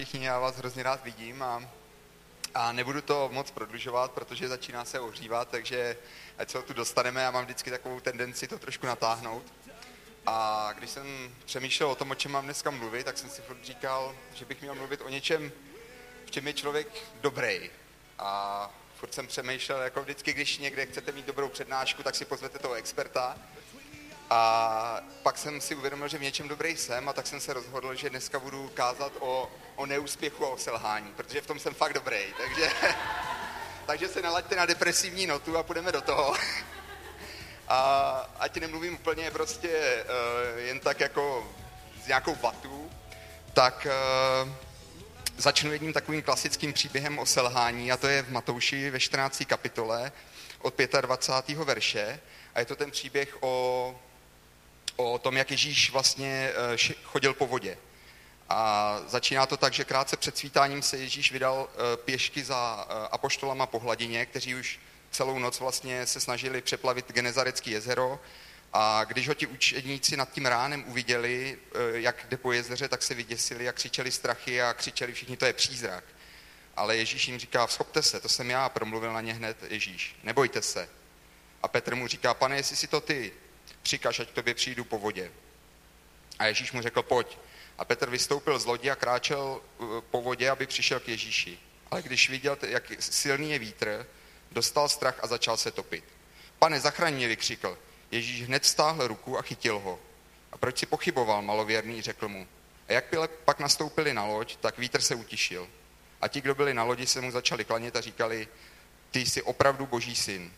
Všichni, já vás hrozně rád vidím a nebudu to moc prodlužovat, protože začíná se ohřívat, takže ať se ho tu dostaneme, já mám vždycky takovou tendenci to trošku natáhnout. A když jsem přemýšlel o tom, o čem mám dneska mluvit, tak jsem si furt říkal, že bych měl mluvit o něčem, v čem je člověk dobrý. A furt jsem přemýšlel, jako vždycky, když někde chcete mít dobrou přednášku, tak si pozvete toho experta. A pak jsem si uvědomil, že v něčem dobrý jsem, a tak jsem se rozhodl, že dneska budu kázat o neúspěchu a o selhání, protože v tom jsem fakt dobrý. Takže se nalaďte na depresivní notu a půjdeme do toho. A ať nemluvím úplně prostě jen tak jako s nějakou vatu, tak začnu jedním takovým klasickým příběhem o selhání, a to je v Matouši ve 14. kapitole od 25. verše. A je to ten příběh o tom, jak Ježíš vlastně chodil po vodě. A začíná to tak, že krátce před svítáním se Ježíš vydal pěšky za apoštolama po hladině, kteří už celou noc vlastně se snažili přeplavit Genezarecké jezero. A když ho ti učedníci nad tím ránem uviděli, jak jde po jezeře, tak se vyděsili a křičeli strachy a křičeli všichni, to je přízrak. Ale Ježíš jim říká, vzchopte se, to jsem já, promluvil na ně hned Ježíš, nebojte se. A Petr mu říká, pane, jestli si to ty, přikaž, ať k tobě přijdu po vodě. A Ježíš mu řekl, pojď. A Petr vystoupil z lodi a kráčel po vodě, aby přišel k Ježíši. Ale když viděl, jak silný je vítr, dostal strach a začal se topit. Pane, zachraň mě, vykřikl. Ježíš hned stáhl ruku a chytil ho. A proč si pochyboval, malověrný, řekl mu. A jak pak nastoupili na loď, tak vítr se utišil. A ti, kdo byli na lodi, se mu začali klanět a říkali, ty jsi opravdu Boží syn.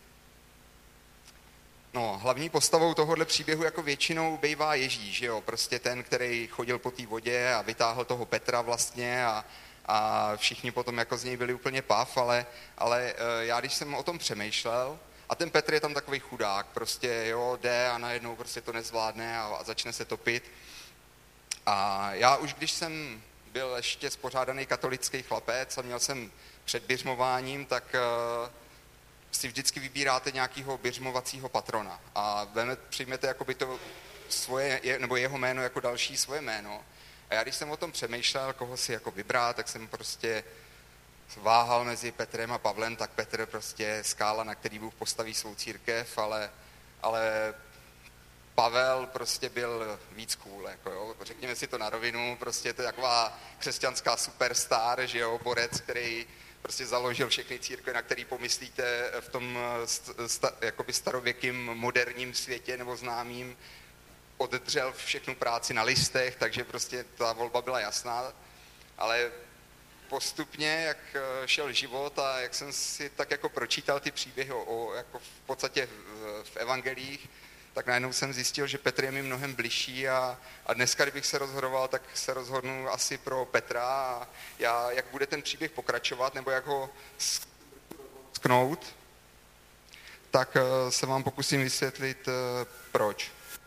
No, hlavní postavou tohohle příběhu jako většinou bývá Ježíš, jo? Prostě ten, který chodil po té vodě a vytáhl toho Petra vlastně a všichni potom jako z něj byli úplně pav, ale já když jsem o tom přemýšlel, a ten Petr je tam takový chudák, prostě jo, jde a najednou prostě to nezvládne a začne se topit. A já už když jsem byl ještě spořádaný katolický chlapec a měl jsem před běžmováním, tak si vždycky vybíráte nějakého běžmovacího patrona a přijmete jakoby to svoje, nebo jeho jméno jako další svoje jméno. A já když jsem o tom přemýšlel, koho si jako vybrat, tak jsem prostě váhal mezi Petrem a Pavlem, tak Petr prostě skála, na který Bůh postaví svou církev, ale Pavel prostě byl víc cool, jako jo. Řekněme si to na rovinu, prostě je to taková křesťanská superstar, že jo, borec, který prostě založil všechny církve, na který pomyslíte v tom jakoby starověkým moderním světě nebo známým, oddřel všechnu práci na listech, takže prostě ta volba byla jasná, ale postupně, jak šel život a jak jsem si tak jako pročítal ty příběhy jako v podstatě v evangelích, tak najednou jsem zjistil, že Petr je mi mnohem bližší a dneska, kdybych se rozhodoval, tak se rozhodnu asi pro Petra a jak bude ten příběh pokračovat, nebo jak ho sknout, tak se vám pokusím vysvětlit, proč.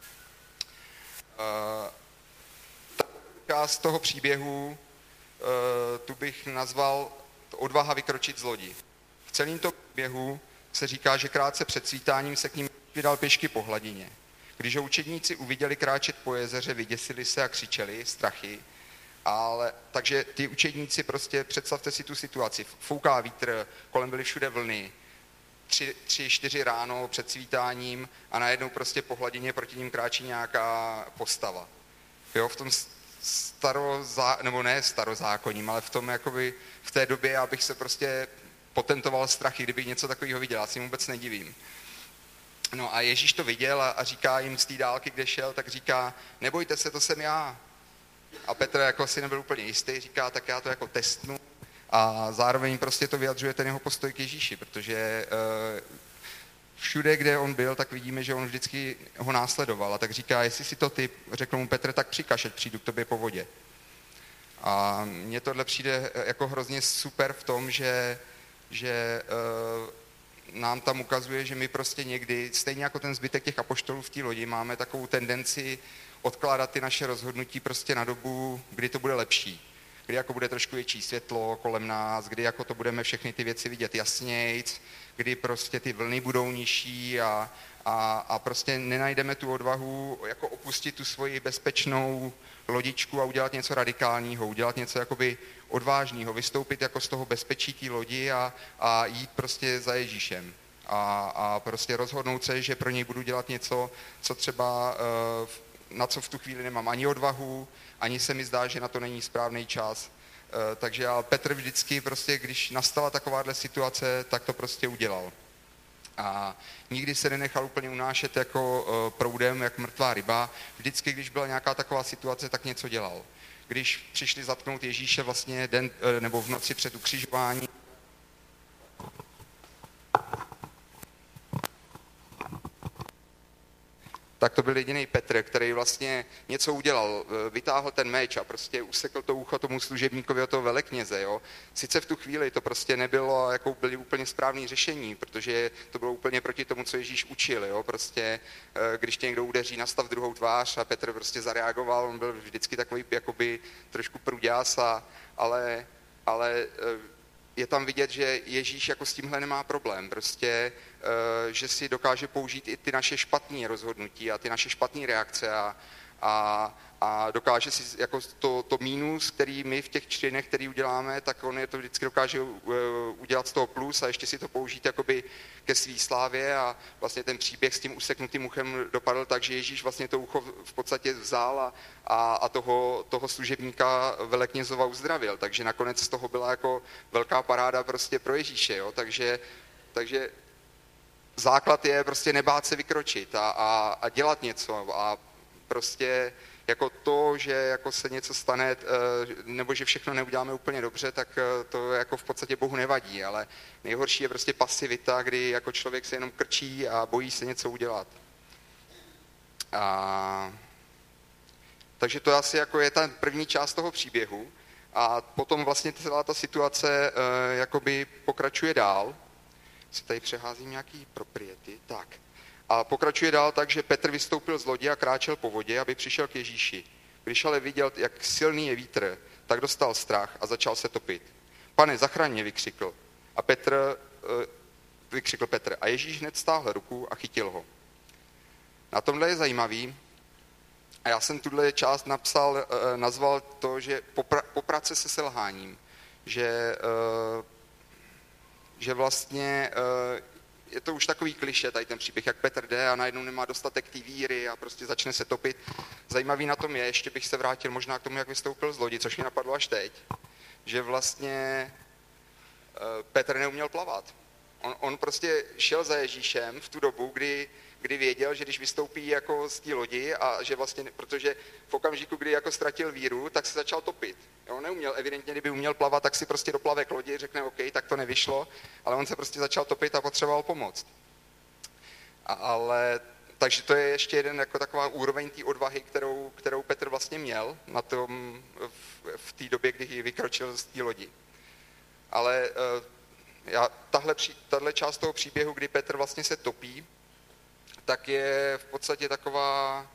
Z toho příběhu tu bych nazval odvaha vykročit z lodi. V celém tom příběhu se říká, že krátce před svítáním se k ním vydal pěšky po hladině. Když ho učedníci uviděli kráčet po jezeře, vyděsili se a křičeli strachy. Takže ty učedníci prostě, představte si tu situaci, fouká vítr, kolem byly všude vlny, 3-4 ráno před svítáním a najednou prostě po hladině proti ním kráčí nějaká postava. Jo, v tom nebo ne starozákonním, ale v tom jakoby v té době já bych se prostě potentoval strachy, kdybych něco takového viděl, já si vůbec nedivím. No a Ježíš to viděl a říká jim z té dálky, kde šel, tak říká, nebojte se, to jsem já. A Petr jako si nebyl úplně jistý, říká, tak já to jako testnu a zároveň prostě to vyjadřuje ten jeho postoj k Ježíši, protože všude, kde on byl, tak vidíme, že on vždycky ho následoval a tak říká, jestli si to ty, řekl mu Petr, tak přikaž, ať přijdu k tobě po vodě. A mně tohle přijde jako hrozně super v tom, že nám tam ukazuje, že my prostě někdy, stejně jako ten zbytek těch apoštolů v té lodi, máme takovou tendenci odkládat ty naše rozhodnutí prostě na dobu, kdy to bude lepší. kdy jako bude trošku větší světlo kolem nás, kdy jako to budeme všechny ty věci vidět jasnějc, kdy prostě ty vlny budou nižší a prostě nenajdeme tu odvahu jako opustit tu svoji bezpečnou lodičku a udělat něco radikálního, udělat něco jakoby odvážného, vystoupit jako z toho bezpečí té lodi a jít prostě za Ježíšem. A prostě rozhodnout se, že pro něj budu dělat něco, co třeba, na co v tu chvíli nemám ani odvahu, ani se mi zdá, že na to není správný čas. Takže Petr vždycky prostě, když nastala takováhle situace, tak to prostě udělal. A nikdy se nenechal úplně unášet jako proudem, jak mrtvá ryba. Vždycky, když byla nějaká taková situace, tak něco dělal. Když přišli zatknout Ježíše vlastně den, nebo v noci před ukřižováním, tak to byl jediný Petr, který vlastně něco udělal, vytáhl ten meč a prostě usekl to ucho tomu služebníkovi od toho velekněze, jo. Sice v tu chvíli to prostě nebylo, jako byly úplně správné řešení, protože to bylo úplně proti tomu, co Ježíš učil, jo. Prostě, když tě někdo udeří, nastav druhou tvář a Petr prostě zareagoval, on byl vždycky takový jakoby trošku pruďás, ale je tam vidět, že Ježíš jako s tímhle nemá problém, prostě, že si dokáže použít i ty naše špatné rozhodnutí a ty naše špatné reakce a dokáže si jako to mínus, který my v těch činech, který uděláme, tak on je to vždycky dokáže udělat z toho plus a ještě si to použít jakoby ke svý slávě a vlastně ten příběh s tím useknutým uchem dopadl tak, že Ježíš vlastně to ucho v podstatě vzal a toho služebníka veleknězova uzdravil, takže nakonec z toho byla jako velká paráda prostě pro Ježíše, jo? Takže základ je prostě nebát se vykročit a dělat něco a prostě jako to, že jako se něco stane, nebo že všechno neuděláme úplně dobře, tak to jako v podstatě Bohu nevadí, ale nejhorší je prostě pasivita, kdy jako člověk se jenom krčí a bojí se něco udělat. Takže to asi jako je ta první část toho příběhu a potom vlastně celá ta situace jakoby pokračuje dál. Si tady přeházím nějaký propriety, tak. A pokračuje dál tak, že Petr vystoupil z lodi a kráčel po vodě, aby přišel k Ježíši. Když ale viděl, jak silný je vítr, tak dostal strach a začal se topit. Pane, zachraň mě, vykřikl Petr. A Ježíš hned stáhl ruku a chytil ho. Na tomhle je zajímavý, a já jsem tuhle část nazval to, že poprat se selháním, že vlastně je to už takový klišé, tady ten příběh, jak Petr jde a najednou nemá dostatek té víry a prostě začne se topit. Zajímavý na tom je, ještě bych se vrátil možná k tomu, jak vystoupil z lodi, což mě napadlo až teď, že vlastně Petr neuměl plavat. On prostě šel za Ježíšem v tu dobu, kdy věděl, že když vystoupí jako z té lodi a že vlastně, protože v okamžiku, kdy jako ztratil víru, tak se začal topit. On neuměl, evidentně, kdyby uměl plavat, tak si prostě doplave k lodi, řekne OK, tak to nevyšlo, ale on se prostě začal topit a potřeboval pomoct. Takže to je ještě jeden jako taková úroveň té odvahy, kterou Petr vlastně měl na tom, v té době, kdy vykročil z té lodi. Ale tahle část toho příběhu, kdy Petr vlastně se topí, tak je v podstatě taková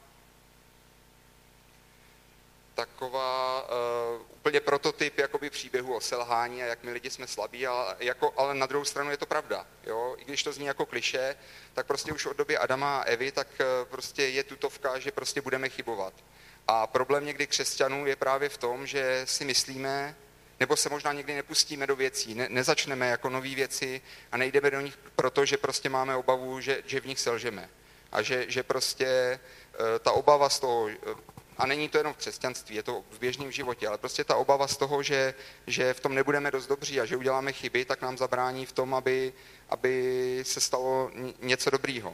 úplně prototyp jakoby příběhu o selhání a jak my lidi jsme slabí, ale na druhou stranu je to pravda. Jo? I když to zní jako klišé, tak prostě už od doby Adama a Evy, tak prostě je tutovka, že prostě budeme chybovat. A problém někdy křesťanů je právě v tom, že si myslíme, nebo se možná někdy nepustíme do věcí, nezačneme jako nový věci a nejdeme do nich proto, že prostě máme obavu, že v nich selžeme. A že prostě ta obava z toho, a není to jenom v křesťanství, je to v běžném životě, ale prostě ta obava z toho, že v tom nebudeme dost dobří a že uděláme chyby, tak nám zabrání v tom, aby se stalo něco dobrýho.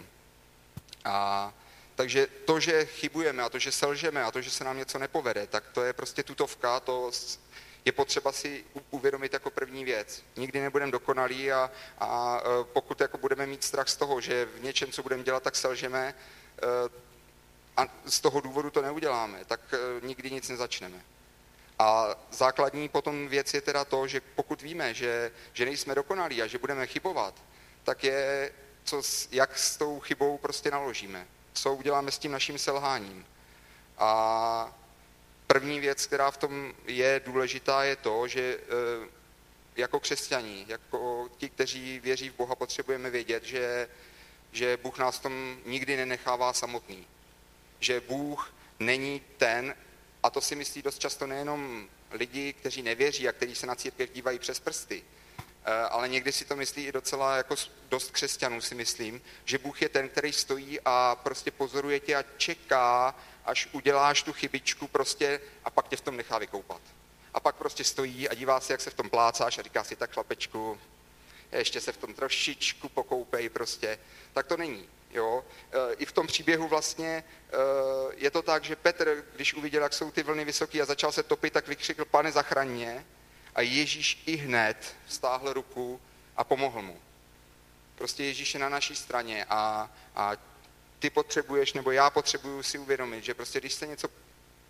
Takže to, že chybujeme a to, že selžeme a to, že se nám něco nepovede, tak to je prostě tutovka, to je potřeba si uvědomit jako první věc. Nikdy nebudeme dokonalí a pokud jako budeme mít strach z toho, že v něčem, co budeme dělat, tak selžeme a z toho důvodu to neuděláme, tak nikdy nic nezačneme. A základní potom věc je teda to, že pokud víme, že nejsme dokonalí a že budeme chybovat, tak je, jak s tou chybou prostě naložíme. Co uděláme s tím naším selháním. A první věc, která v tom je důležitá, je to, že jako křesťaní, jako ti, kteří věří v Boha, potřebujeme vědět, že Bůh nás v tom nikdy nenechává samotný. Že Bůh není ten, a to si myslí dost často nejenom lidi, kteří nevěří a kteří se na církev dívají přes prsty, ale někdy si to myslí i docela jako dost křesťanů, si myslím, že Bůh je ten, který stojí a prostě pozoruje tě a čeká, až uděláš tu chybičku prostě a pak tě v tom nechá vykoupat. A pak prostě stojí a dívá se, jak se v tom plácáš a říká si, tak chlapečku, ještě se v tom trošičku pokoupej prostě. Tak to není. Jo? I v tom příběhu vlastně je to tak, že Petr, když uviděl, jak jsou ty vlny vysoký a začal se topit, tak vykřikl, Pane, zachraň mě. A Ježíš i hned stáhl ruku a pomohl mu. Prostě Ježíš je na naší straně a ty potřebuješ, nebo já potřebuju si uvědomit, že prostě když se něco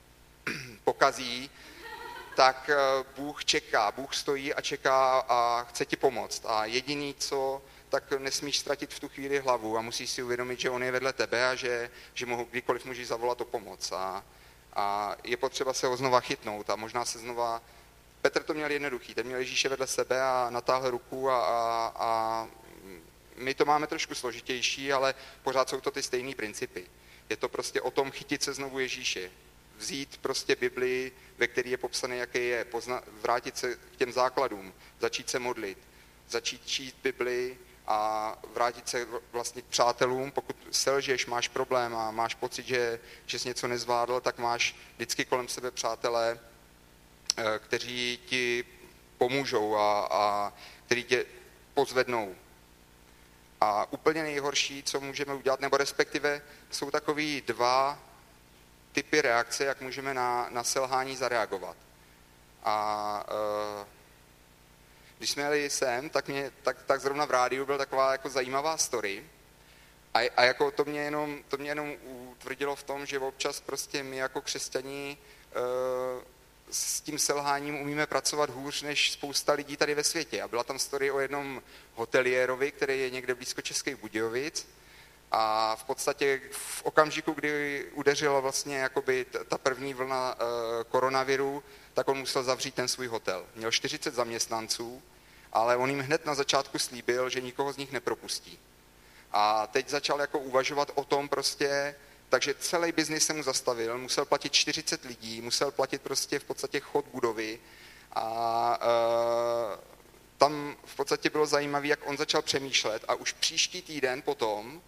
pokazí, tak Bůh čeká, Bůh stojí a čeká a chce ti pomoct. A jediný co, tak nesmíš ztratit v tu chvíli hlavu a musíš si uvědomit, že on je vedle tebe a že kdykoliv můžeš zavolat o pomoc. A je potřeba se ho znova chytnout a možná se znova... Petr to měl jednoduchý, ten měl Ježíše vedle sebe a natáhl ruku a my to máme trošku složitější, ale pořád jsou to ty stejné principy. Je to prostě o tom chytit se znovu Ježíše. Vzít prostě Biblii, ve které je popsané, jaký je, vrátit se k těm základům, začít se modlit, začít číst Biblii a vrátit se vlastně k přátelům. Pokud selžeš, máš problém a máš pocit, že jsi něco nezvládl, tak máš vždycky kolem sebe přátelé, kteří ti pomůžou a kteří tě pozvednou. A úplně nejhorší, co můžeme udělat, nebo respektive jsou takový dva typy reakce, jak můžeme na selhání zareagovat. A když jsme jeli sem, tak zrovna v rádiu byla taková jako zajímavá story. A jako to mě jenom utvrdilo v tom, že občas prostě my jako křesťaní s tím selháním umíme pracovat hůř než spousta lidí tady ve světě. A byla tam story o jednom hoteliérovi, který je někde blízko Českých Budějovic. A v podstatě v okamžiku, kdy udeřila vlastně jakoby ta první vlna koronaviru, tak on musel zavřít ten svůj hotel. Měl 40 zaměstnanců, ale on jim hned na začátku slíbil, že nikoho z nich nepropustí. A teď začal jako uvažovat o tom prostě, takže celý biznis se mu zastavil, musel platit 40 lidí, musel platit prostě v podstatě chod budovy a tam v podstatě bylo zajímavé, jak on začal přemýšlet a už příští týden potom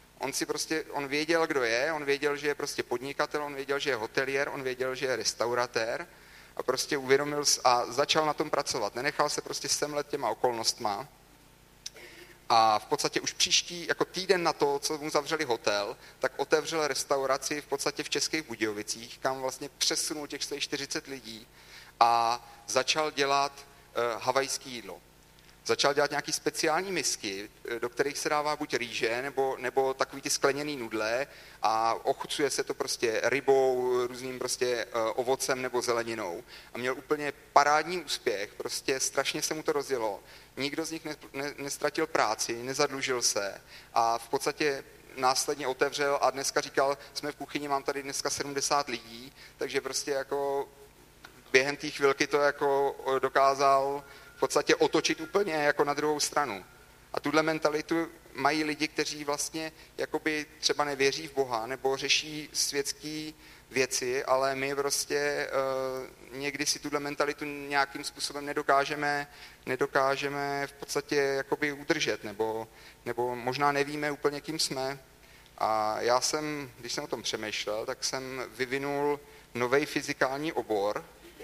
on věděl, kdo je, on věděl, že je prostě podnikatel, on věděl, že je hotelier, on věděl, že je restauratér a prostě uvědomil a začal na tom pracovat. Nenechal se prostě semlet těma okolnostma. A v podstatě už příští, jako týden na to, co mu zavřeli hotel, tak otevřel restauraci v podstatě v Českých Budějovicích, kam vlastně přesunul těch 40 lidí a začal dělat havajské jídlo. Začal dělat nějaký speciální misky, do kterých se dává buď rýže, nebo takový ty skleněný nudle a ochucuje se to prostě rybou, různým prostě ovocem nebo zeleninou. A měl úplně parádní úspěch, prostě strašně se mu to rozjelo. Nikdo z nich nestratil práci, nezadlužil se a v podstatě následně otevřel a dneska říkal, jsme v kuchyni, mám tady dneska 70 lidí, takže prostě jako během té chvilky to jako dokázal v podstatě otočit úplně jako na druhou stranu. A tuhle mentalitu mají lidi, kteří vlastně jakoby třeba nevěří v Boha nebo řeší světské věci, ale my prostě někdy si tuhle mentalitu nějakým způsobem nedokážeme v podstatě jakoby udržet, nebo možná nevíme úplně, kým jsme. A já jsem, když jsem o tom přemýšlel, tak jsem vyvinul nový fyzikální obor,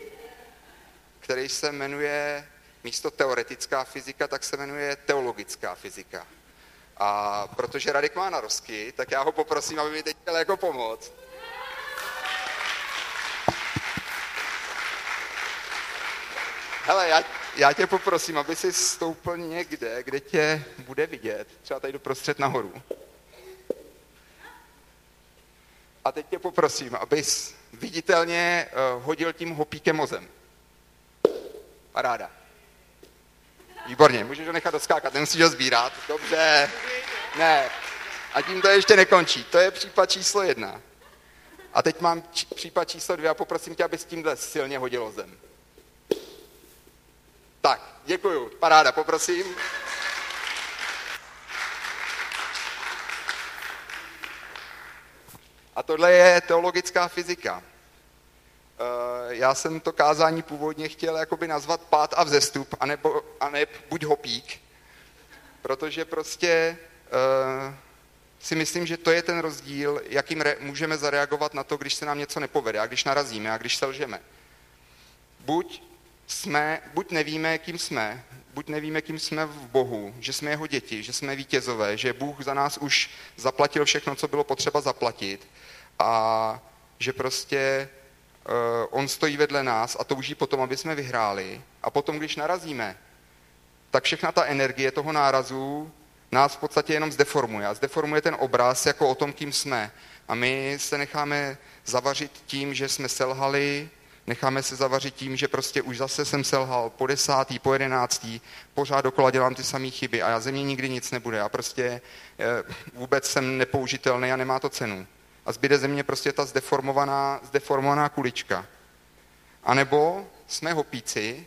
který se jmenuje místo teoretická fyzika, tak se jmenuje teologická fyzika. A protože Radek má narozky, tak já ho poprosím, aby mi teď chtěl jako pomoct. Hele, já tě poprosím, aby si stoupil někde, kde tě bude vidět, třeba tady doprostřed nahoru. A teď tě poprosím, abys viditelně hodil tím hopíkem o zem. Paráda. Výborně, můžeš ho nechat doskákat, nemusíš ho sbírat. Dobře. Ne. A tím to ještě nekončí. To je případ číslo 1. A teď mám případ číslo 2 a poprosím tě, aby s tímhle silně hodilo zem. Tak, děkuju. Paráda, poprosím. A tohle je teologická fyzika. Já jsem to kázání původně chtěl jakoby nazvat pád a vzestup, anebo buď hopík, protože prostě si myslím, že to je ten rozdíl, jakým můžeme zareagovat na to, když se nám něco nepovede a když narazíme a když selžeme. Buď nevíme, kým jsme v Bohu, že jsme jeho děti, že jsme vítězové, že Bůh za nás už zaplatil všechno, co bylo potřeba zaplatit a že prostě on stojí vedle nás a touží potom, aby jsme vyhráli. A potom, když narazíme, tak všechna ta energie toho nárazu nás v podstatě jenom zdeformuje. A zdeformuje ten obraz jako o tom, kým jsme. A my se necháme zavařit tím, že jsme selhali, necháme se zavařit tím, že prostě už zase jsem selhal po 10., po 11., pořád dokola dělám ty samé chyby a ze mě nikdy nic nebude. A prostě vůbec jsem nepoužitelný a nemá to cenu. A zbyde ze mě prostě ta zdeformovaná kulička. A nebo jsme hopíci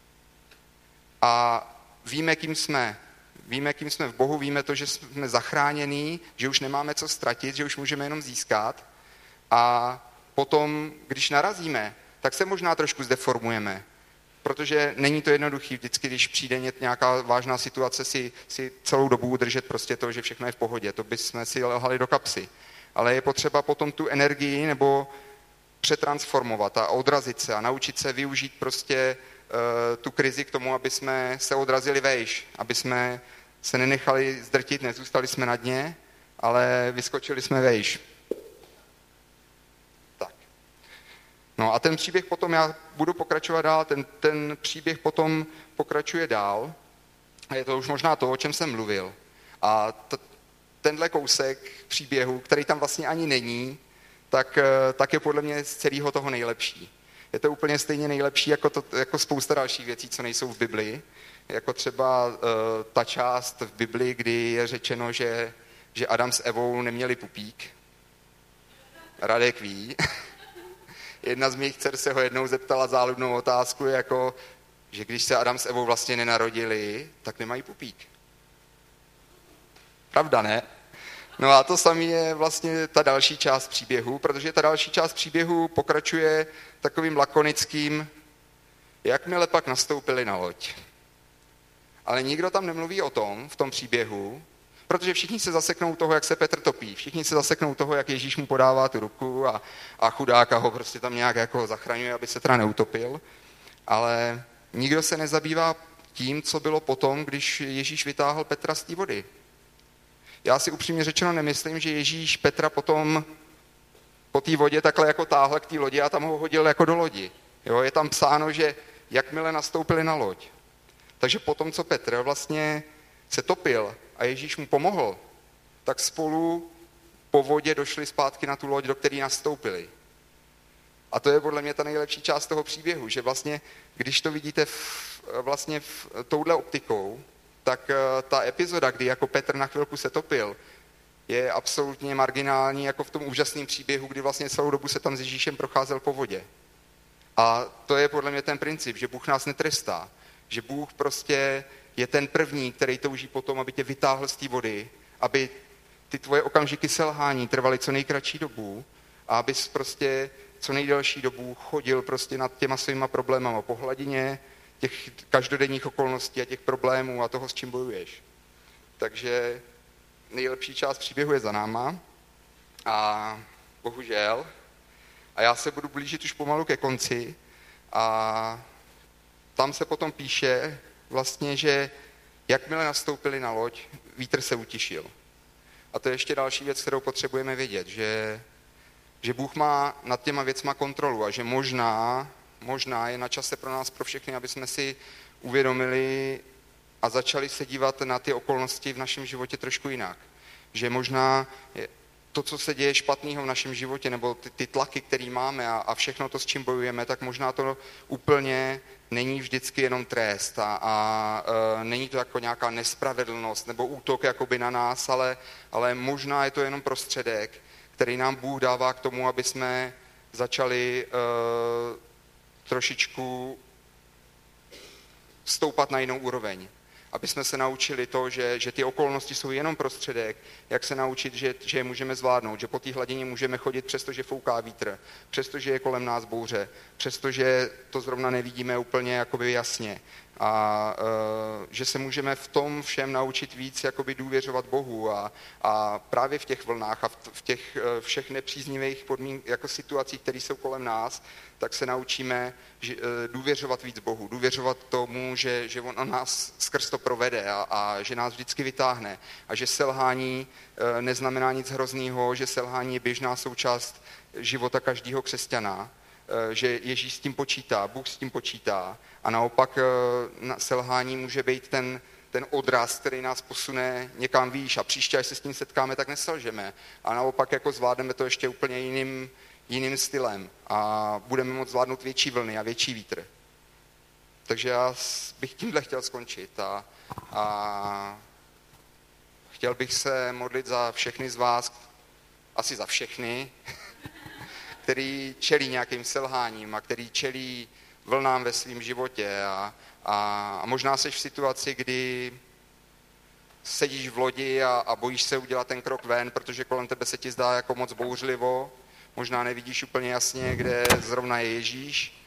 a víme, kým jsme. Víme, kým jsme v Bohu, víme to, že jsme zachránění, že už nemáme co ztratit, že už můžeme jenom získat. A potom, když narazíme, tak se možná trošku zdeformujeme. Protože není to jednoduchý vždycky, když přijde nějaká vážná situace, si celou dobu udržet prostě to, že všechno je v pohodě. To bychom si lehali do kapsy. Ale je potřeba potom tu energii nebo přetransformovat a odrazit se a naučit se využít prostě tu krizi k tomu, aby jsme se odrazili vejš, aby jsme se nenechali zdrtit, nezůstali jsme na dně, ale vyskočili jsme vejš. Tak. No a ten příběh potom, já budu pokračovat dál, ten příběh potom pokračuje dál a je to už možná to, o čem jsem mluvil. A tenhle kousek příběhu, který tam vlastně ani není, tak je podle mě z celého toho nejlepší. Je to úplně stejně nejlepší jako spousta dalších věcí, co nejsou v Biblii. Jako třeba ta část v Biblii, kdy je řečeno, že Adam s Evou neměli pupík. Radek ví. Jedna z mých dcer se ho jednou zeptala záludnou otázku, jako, že když se Adam s Evou vlastně nenarodili, tak nemají pupík. Pravda, ne? No a to samé je vlastně ta další část příběhu, protože ta další část příběhu pokračuje takovým lakonickým, jakmile pak nastoupili na loď. Ale nikdo tam nemluví o tom v tom příběhu, protože všichni se zaseknou toho, jak se Petr topí. Všichni se zaseknou toho, jak Ježíš mu podává tu ruku a chudáka ho prostě tam nějak jako zachraňuje, aby se teda neutopil. Ale nikdo se nezabývá tím, co bylo potom, když Ježíš vytáhl Petra z té vody. Já si upřímně řečeno nemyslím, že Ježíš Petra potom po té vodě takhle jako táhl k té lodi a tam ho hodil jako do lodi. Jo, je tam psáno, že jakmile nastoupili na loď. Takže potom, co Petr vlastně se topil a Ježíš mu pomohl, tak spolu po vodě došli zpátky na tu loď, do které nastoupili. A to je podle mě ta nejlepší část toho příběhu, že vlastně, když to vidíte touhle optikou, tak ta epizoda, kdy jako Petr na chvilku se topil, je absolutně marginální, jako v tom úžasném příběhu, kdy vlastně celou dobu se tam s Ježíšem procházel po vodě. A to je podle mě ten princip, že Bůh nás netrestá, že Bůh prostě je ten první, který touží potom, aby tě vytáhl z té vody, aby ty tvoje okamžiky selhání trvaly co nejkratší dobu a abys prostě co nejdelší dobu chodil prostě nad těma svýma problémama po hladině těch každodenních okolností a těch problémů a toho, s čím bojuješ. Takže nejlepší část příběhu je za náma a bohužel. A já se budu blížit už pomalu ke konci a tam se potom píše vlastně, že jakmile nastoupili na loď, vítr se utišil. A to je ještě další věc, kterou potřebujeme vědět, že Bůh má nad těma věcma kontrolu a že možná je na čase pro nás, pro všechny, aby jsme si uvědomili a začali se dívat na ty okolnosti v našem životě trošku jinak. Že možná to, co se děje špatného v našem životě, nebo ty tlaky, které máme a všechno to, s čím bojujeme, tak možná to úplně není vždycky jenom trest a není to jako nějaká nespravedlnost nebo útok jakoby na nás, ale možná je to jenom prostředek, který nám Bůh dává k tomu, aby jsme začali trošičku stoupat na jinou úroveň. Aby jsme se naučili to, že ty okolnosti jsou jenom prostředek, jak se naučit, že je můžeme zvládnout, že po té hladině můžeme chodit, přestože fouká vítr, přestože je kolem nás bouře, přestože to zrovna nevidíme úplně jakoby jasně. A že se můžeme v tom všem naučit víc jakoby důvěřovat Bohu a právě v těch vlnách a v těch všech nepříznivých jako situacích, které jsou kolem nás, tak se naučíme důvěřovat víc Bohu, důvěřovat tomu, že on nás skrz to provede a že nás vždycky vytáhne a že selhání neznamená nic hroznýho, že selhání je běžná součást života každého křesťana, že Ježíš s tím počítá, Bůh s tím počítá a naopak selhání může být ten odraz, který nás posune někam výš a příště, až se s tím setkáme, tak neselžeme a naopak jako zvládneme to ještě úplně jiným stylem a budeme moct zvládnout větší vlny a větší vítr. Takže já bych tímhle chtěl skončit a chtěl bych se modlit za všechny z vás, asi za všechny, který čelí nějakým selháním a který čelí vlnám ve svém životě a možná jsi v situaci, kdy sedíš v lodi a bojíš se udělat ten krok ven, protože kolem tebe se ti zdá jako moc bouřlivo, možná nevidíš úplně jasně, kde zrovna je Ježíš